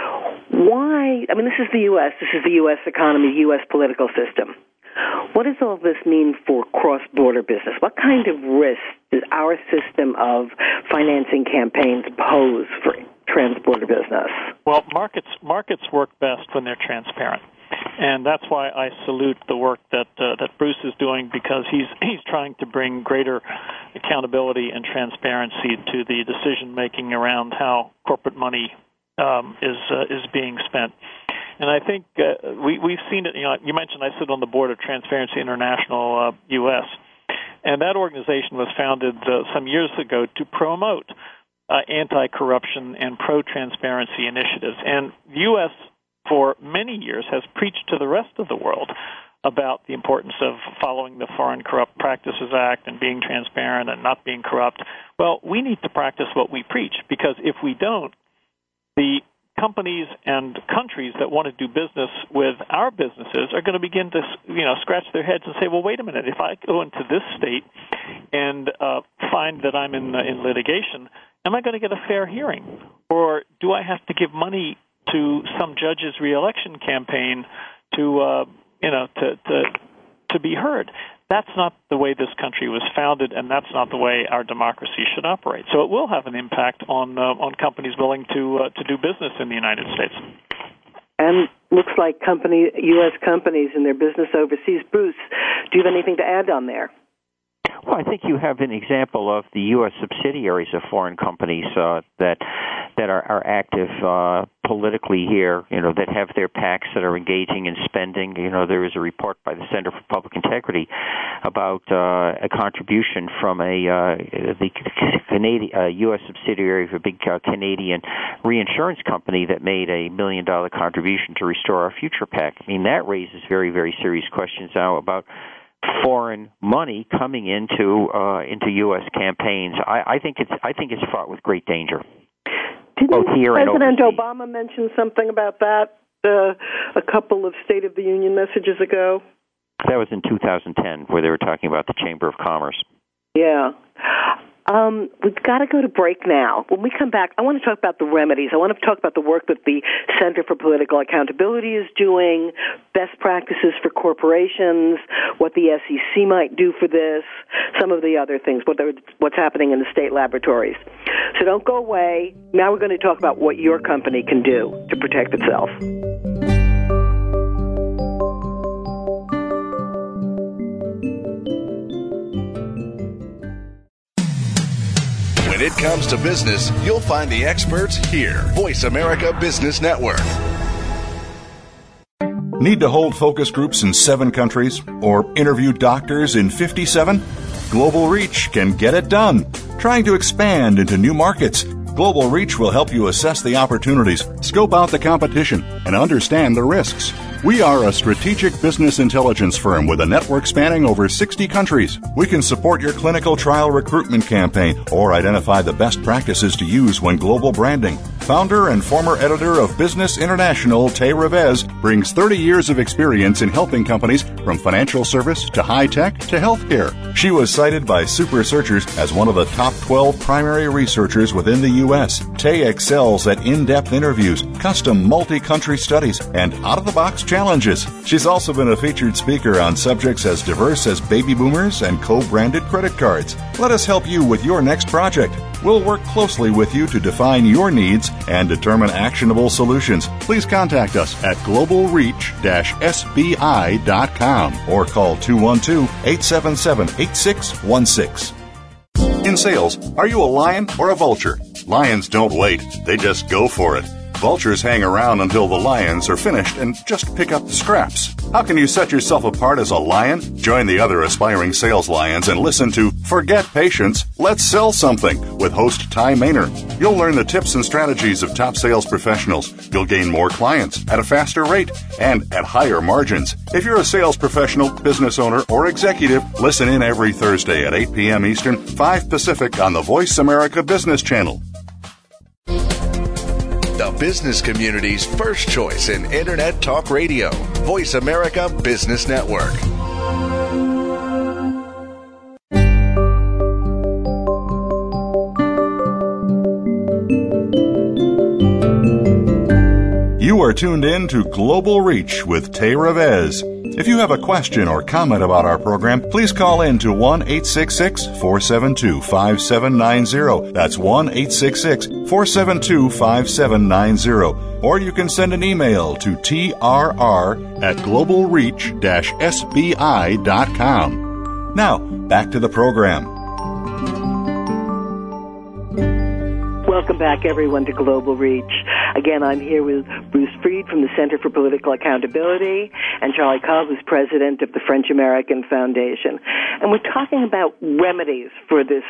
Why, I mean, this is the U S, this is the U S economy, U S political system. What does all this mean for cross-border business? What kind of risk does our system of financing campaigns pose for trans-border business? Well, markets markets work best when they're transparent, and that's why I salute the work that uh, that Bruce is doing, because he's he's trying to bring greater accountability and transparency to the decision making around how corporate money um, is uh, is being spent. And I think uh, we, we've seen it. You know, you mentioned I sit on the board of Transparency International uh, U S, and that organization was founded uh, some years ago to promote uh, anti-corruption and pro-transparency initiatives. And the U S, for many years, has preached to the rest of the world about the importance of following the Foreign Corrupt Practices Act and being transparent and not being corrupt. Well, we need to practice what we preach, because if we don't, the companies and countries that want to do business with our businesses are going to begin to, you know, scratch their heads and say, well, wait a minute, if I go into this state and uh, find that I'm in, uh, in litigation, am I going to get a fair hearing? Or do I have to give money to some judge's reelection campaign to, uh, you know, to, to, to be heard? That's not the way this country was founded, and that's not the way our democracy should operate. So it will have an impact on uh, on companies willing to uh, to do business in the United States. And looks like company U S companies and their business overseas. Bruce, do you have anything to add on there? Well, I think you have an example of the U S subsidiaries of foreign companies uh, that that are, are active uh, politically here, you know, that have their PACs that are engaging in spending. You know, there is a report by the Center for Public Integrity about uh, a contribution from a uh, the Canadian uh, U S subsidiary of a big uh, Canadian reinsurance company that made a million dollar contribution to Restore Our Future PAC. I mean, that raises very, very serious questions now about foreign money coming into uh, into U S campaigns. I, I think it's I think it's fraught with great danger. Didn't both here President and Obama mention something about that uh, a couple of State of the Union messages ago? That was in two thousand ten, where they were talking about the Chamber of Commerce. Yeah. Um, we've got to go to break now. When we come back, I want to talk about the remedies. I want to talk about the work that the Center for Political Accountability is doing, best practices for corporations, what the S E C might do for this, some of the other things, what's happening in the state laboratories. So don't go away. Now we're going to talk about what your company can do to protect itself. When it comes to business, you'll find the experts here. Voice America Business Network. Need to hold focus groups in seven countries or interview doctors in fifty-seven? Global Reach can get it done. Trying to expand into new markets, Global Reach will help you assess the opportunities, scope out the competition, and understand the risks. We are a strategic business intelligence firm with a network spanning over sixty countries. We can support your clinical trial recruitment campaign or identify the best practices to use when global branding. Founder and former editor of Business International, Tay Revez, brings thirty years of experience in helping companies from financial service to high-tech to healthcare. She was cited by Super Searchers as one of the top twelve primary researchers within the U S. Tay excels at in-depth interviews, custom multi-country studies, and out-of-the-box challenges. She's also been a featured speaker on subjects as diverse as baby boomers and co-branded credit cards. Let us help you with your next project. We'll work closely with you to define your needs and determine actionable solutions. Please contact us at global reach dash S B I dot com or call two one two, eight seven seven, eight six one six. In sales, are you a lion or a vulture? Lions don't wait. They just go for it. Vultures hang around until the lions are finished and just pick up the scraps. How can you set yourself apart as a lion? Join the other aspiring sales lions and listen to Forget Patience, Let's Sell Something with host Ty Maynor. You'll learn the tips and strategies of top sales professionals. You'll gain more clients at a faster rate and at higher margins. If you're a sales professional, business owner, or executive, listen in every Thursday at eight p.m. Eastern, five Pacific on the Voice America Business Channel. The business community's first choice in Internet Talk Radio. Voice America Business Network. You are tuned in to Global Reach with Tay Revez. If you have a question or comment about our program, please call in to one eight six six, four seven two, five seven nine zero. That's one eight six six, four seven two, five seven nine zero. Or you can send an email to T R R at global reach dash S B I dot com. Now, back to the program. Welcome back, everyone, to Global Reach. Again, I'm here with Bruce Freed from the Center for Political Accountability and Charlie Cobb, who's president of the French-American Foundation. And we're talking about remedies for this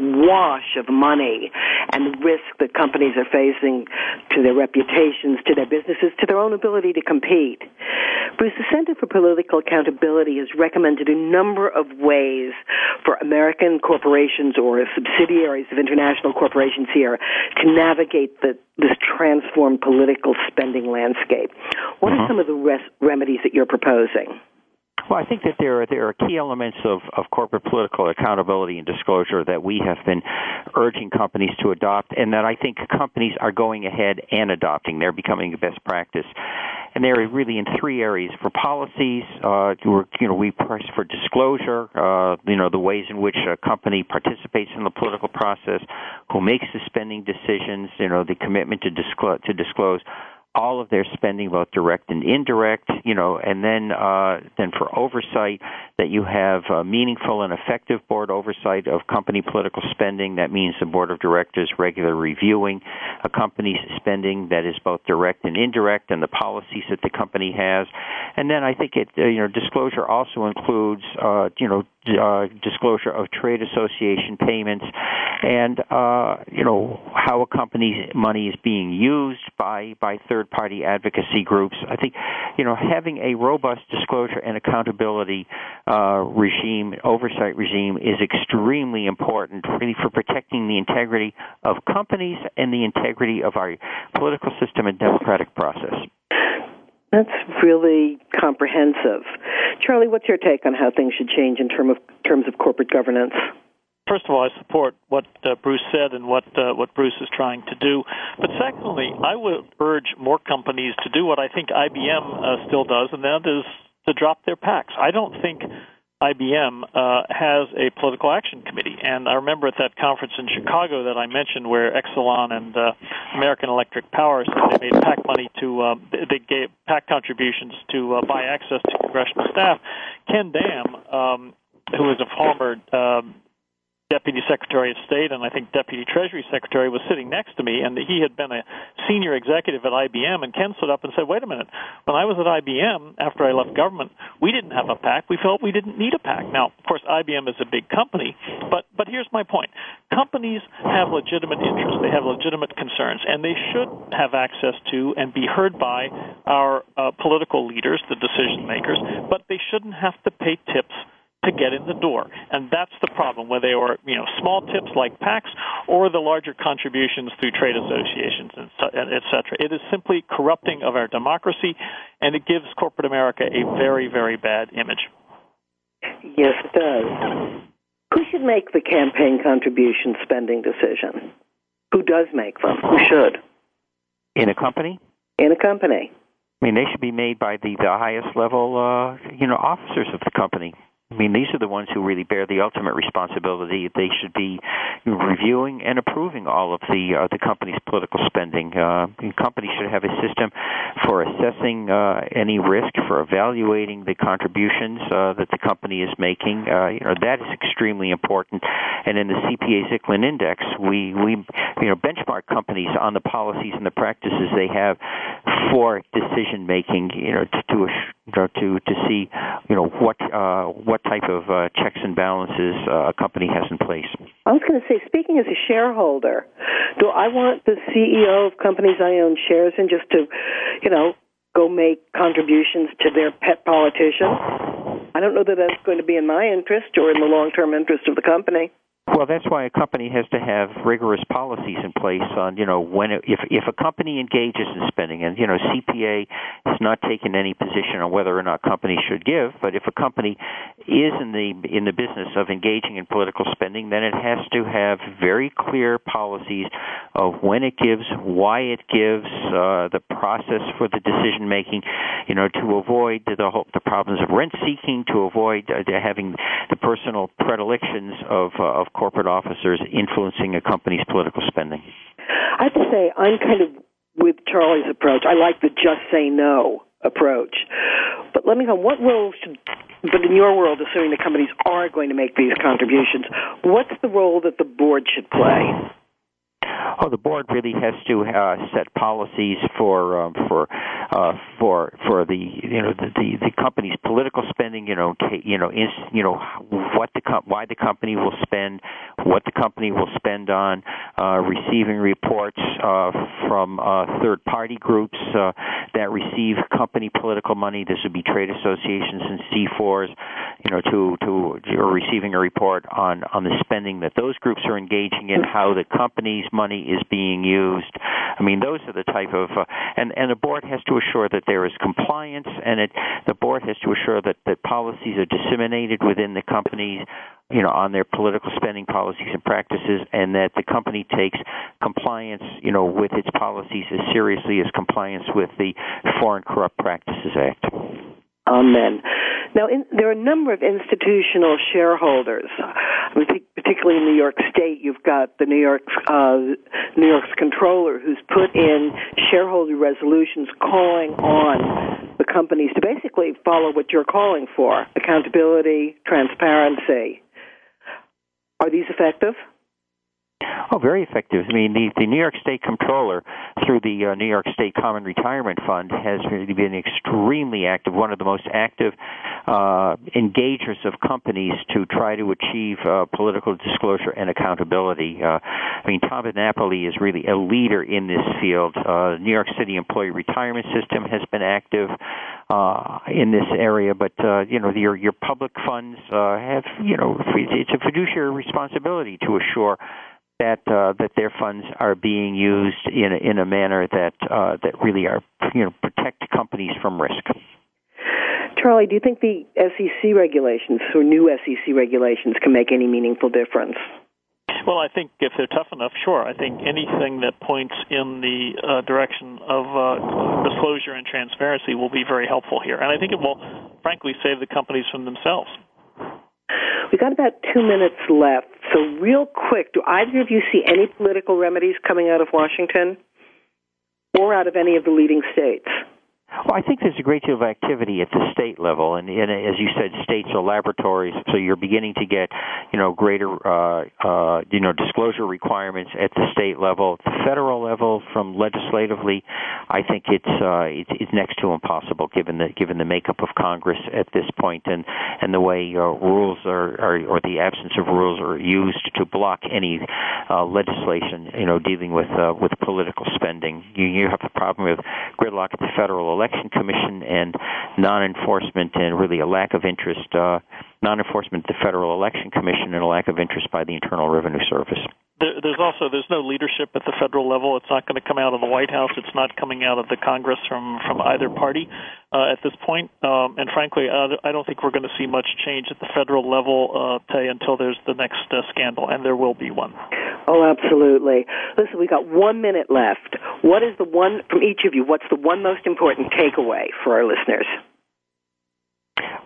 wash of money and the risk that companies are facing to their reputations, to their businesses, to their own ability to compete. Bruce, the Center for Political Accountability has recommended a number of ways for American corporations or subsidiaries of international corporations here to navigate the, this transformed political spending landscape. What uh-huh. are some of the res- remedies that you're proposing? Well, I think that there are, there are key elements of, of corporate political accountability and disclosure that we have been urging companies to adopt, and that I think companies are going ahead and adopting. They're becoming a best practice. And they're really in three areas. For policies, uh, you know, we press for disclosure, uh, you know, the ways in which a company participates in the political process, who makes the spending decisions, you know, the commitment to disclose, to disclose all of their spending, both direct and indirect, you know, and then uh, then for oversight, that you have uh, meaningful and effective board oversight of company political spending. That means the board of directors regularly reviewing a company's spending that is both direct and indirect, and the policies that the company has. And then I think it, uh, you know, disclosure also includes, uh, you know, uh, disclosure of trade association payments, and uh, you know, how a company's money is being used by by third party advocacy groups. I think, you know, having a robust disclosure and accountability uh, regime, oversight regime, is extremely important, really, for protecting the integrity of companies and the integrity of our political system and democratic process. That's really comprehensive. Charlie, what's your take on how things should change in term of, terms of corporate governance? First of all, I support what uh, Bruce said and what uh, what Bruce is trying to do. But secondly, I would urge more companies to do what I think I B M uh, still does, and that is to drop their PACs. I don't think I B M uh, has a political action committee. And I remember at that conference in Chicago that I mentioned where Exelon and uh, American Electric Power said they made PAC money to, uh, they gave PAC contributions to uh, buy access to congressional staff. Ken Dam, um, who is a former um, Deputy Secretary of State and I think Deputy Treasury Secretary, was sitting next to me, and he had been a senior executive at I B M, and Ken stood up and said, wait a minute, when I was at I B M, after I left government, we didn't have a PAC. We felt we didn't need a PAC. Now, of course, I B M is a big company, but, but here's my point. Companies have legitimate interests. They have legitimate concerns, and they should have access to and be heard by our uh, political leaders, the decision makers, but they shouldn't have to pay tips to get in the door. And that's the problem, whether they are, you know, small tips like PACs or the larger contributions through trade associations, and et cetera. It is simply corrupting of our democracy, and it gives corporate America a very, very bad image. Yes, it does. Who should make the campaign contribution spending decision? Who does make them? Who should? In a company? In a company. I mean, they should be made by the, the highest level, uh, you know, officers of the company. I mean, these are the ones who really bear the ultimate responsibility. They should be reviewing and approving all of the uh, the company's political spending. Uh, companies should have a system for assessing uh, any risk, for evaluating the contributions uh, that the company is making. Uh, you know, that is extremely important. And in the C P A-Zicklin Index, we we you know benchmark companies on the policies and the practices they have for decision making. You know, to to you know, to, to see you know what uh, what type of uh, checks and balances uh, a company has in place. I was going to say, speaking as a shareholder, do I want the C E O of companies I own shares in just to, you know, go make contributions to their pet politician? I don't know that that's going to be in my interest or in the long-term interest of the company. Well, that's why a company has to have rigorous policies in place on, you know, when it, if if a company engages in spending, and you know, C P A has not taken any position on whether or not companies should give, but if a company is in the in the business of engaging in political spending, then it has to have very clear policies of when it gives, why it gives, uh, the process for the decision making, you know, to avoid the whole, the problems of rent seeking, to avoid uh, having the personal predilections of uh, of corporate officers influencing a company's political spending. I have to say, I'm kind of with Charlie's approach. I like the just say no approach. But let me know, what role should, but in your world, assuming the companies are going to make these contributions, what's the role that the board should play? Oh, the board really has to uh, set policies for um, for uh, for for the you know the, the, the company's political spending. You know, t- you know, is you know what the com- why the company will spend, what the company will spend on, uh, receiving reports uh, from uh, third party groups uh, that receive company political money. This would be trade associations and C fours. You know, to to or receiving a report on on the spending that those groups are engaging in, how the company's money is being used. I mean, those are the type of, uh, and, and the board has to assure that there is compliance, and it, the board has to assure that, that policies are disseminated within the companies, you know, on their political spending policies and practices, and that the company takes compliance, you know, with its policies as seriously as compliance with the Foreign Corrupt Practices Act. Amen. Now, in, there are a number of institutional shareholders. I think particularly in New York State, you've got the New York uh, New York's controller who's put in shareholder resolutions calling on the companies to basically follow what you're calling for: accountability, transparency. Are these effective? Oh, very effective. I mean, the, the New York State Comptroller, through the uh, New York State Common Retirement Fund, has really been extremely active, one of the most active uh, engagers of companies to try to achieve uh, political disclosure and accountability. Uh, I mean, Tom DiNapoli is really a leader in this field. Uh, the New York City Employee Retirement System has been active uh, in this area, but, uh, you know, your, your public funds uh, have, you know, it's a fiduciary responsibility to assure that uh, that their funds are being used in a, in a manner that uh, that really are, you know, protect companies from risk. Charlie, do you think the S E C regulations or new S E C regulations can make any meaningful difference? Well, I think if they're tough enough, sure. I think anything that points in the uh, direction of uh, disclosure and transparency will be very helpful here, and I think it will, frankly, save the companies from themselves. We've got about two minutes left. So real quick, do either of you see any political remedies coming out of Washington or out of any of the leading states? Well, I think there's a great deal of activity at the state level, and, and as you said, states are laboratories, so you're beginning to get, you know, greater, uh, uh, you know, disclosure requirements at the state level. At the federal level, from legislatively, I think it's uh, it's, it's next to impossible given the given the makeup of Congress at this point, and and the way uh, rules are, are or the absence of rules are used to block any uh, legislation, you know, dealing with uh, with political spending. You, you have the problem with gridlock at the federal Election Commission and non-enforcement, and really a lack of interest, uh, non-enforcement at the Federal Election Commission, and a lack of interest by the Internal Revenue Service. There, there's also there's no leadership at the federal level. It's not going to come out of the White House. It's not coming out of the Congress from, from either party uh, at this point. Um, and frankly, uh, I don't think we're going to see much change at the federal level, uh, Tay, until there's the next uh, scandal, and there will be one. Oh, absolutely. Listen, we got one minute left. What is the one, from each of you, what's the one most important takeaway for our listeners?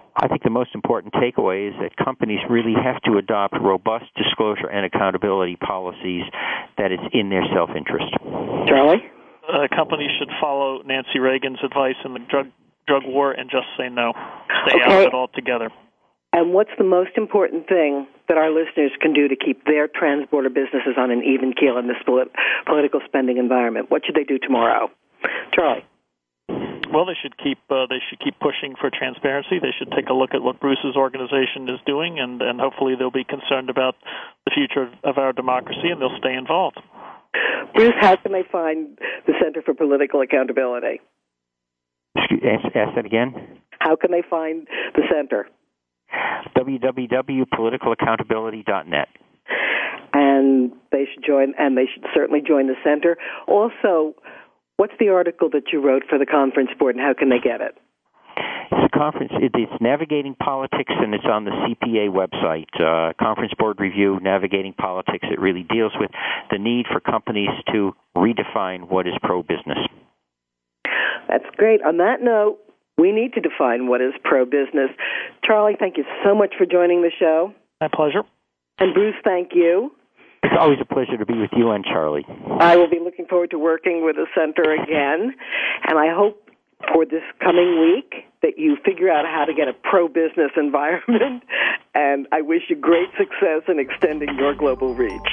I think the most important takeaway is that companies really have to adopt robust disclosure and accountability policies that it's in their self-interest. Charlie? Uh, companies should follow Nancy Reagan's advice in the drug drug war and just say no. Stay okay. out of it altogether. And what's the most important thing that our listeners can do to keep their transborder businesses on an even keel in this polit- political spending environment? What should they do tomorrow? Charlie? Well, they should keep uh, they should keep pushing for transparency. They should take a look at what Bruce's organization is doing, and, and hopefully they'll be concerned about the future of our democracy, and they'll stay involved. Bruce, how can they find the Center for Political Accountability? Ask, ask that again. How can they find the center? w w w dot political accountability dot net. And they should join, and they should certainly join the center. Also, what's the article that you wrote for the Conference Board, and how can they get it? It's a conference. It's Navigating Politics, and it's on the C P A website. Uh, Conference Board Review, Navigating Politics. It really deals with the need for companies to redefine what is pro-business. That's great. On that note, we need to define what is pro-business. Charlie, thank you so much for joining the show. My pleasure. And Bruce, thank you. It's always a pleasure to be with you and Charlie. I will be looking forward to working with the center again, and I hope for this coming week that you figure out how to get a pro-business environment, and I wish you great success in extending your global reach.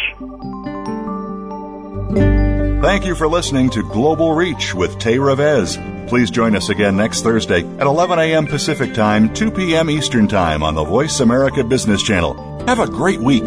Thank you for listening to Global Reach with Tay Revez. Please join us again next Thursday at eleven a.m. Pacific Time, two p.m. Eastern Time on the Voice America Business Channel. Have a great week.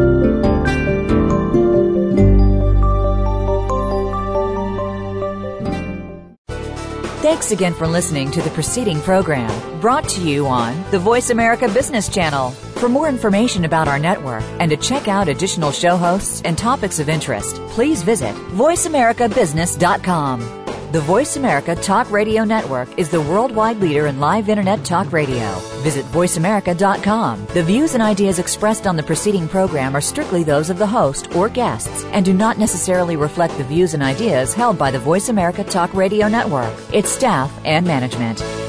Thanks again for listening to the preceding program brought to you on the Voice America Business Channel. For more information about our network and to check out additional show hosts and topics of interest, please visit voice america business dot com. The Voice America Talk Radio Network is the worldwide leader in live Internet talk radio. Visit voice america dot com. The views and ideas expressed on the preceding program are strictly those of the host or guests and do not necessarily reflect the views and ideas held by the Voice America Talk Radio Network, its staff, and management.